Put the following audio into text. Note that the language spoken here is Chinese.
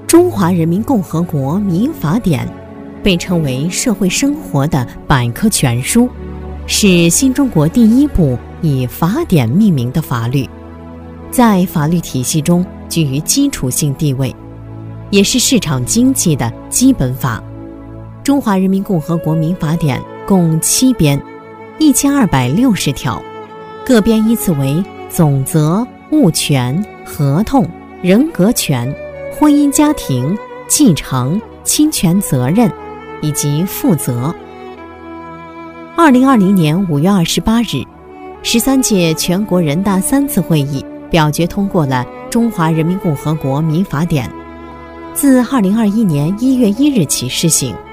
中华人民共和国民法典被称为社会生活的百科全书，是新中国第一部以法典命名的法律，在法律体系中居于基础性地位，也是市场经济的基本法。中华人民共和国民法典共7编，1260条，各编依次为总则、物权、合同、人格权、婚姻家庭、继承、侵权责任以及负责。2020年5月28日，13届全国人大3次会议表决通过了《中华人民共和国民法典》，自2021年1月1日起施行。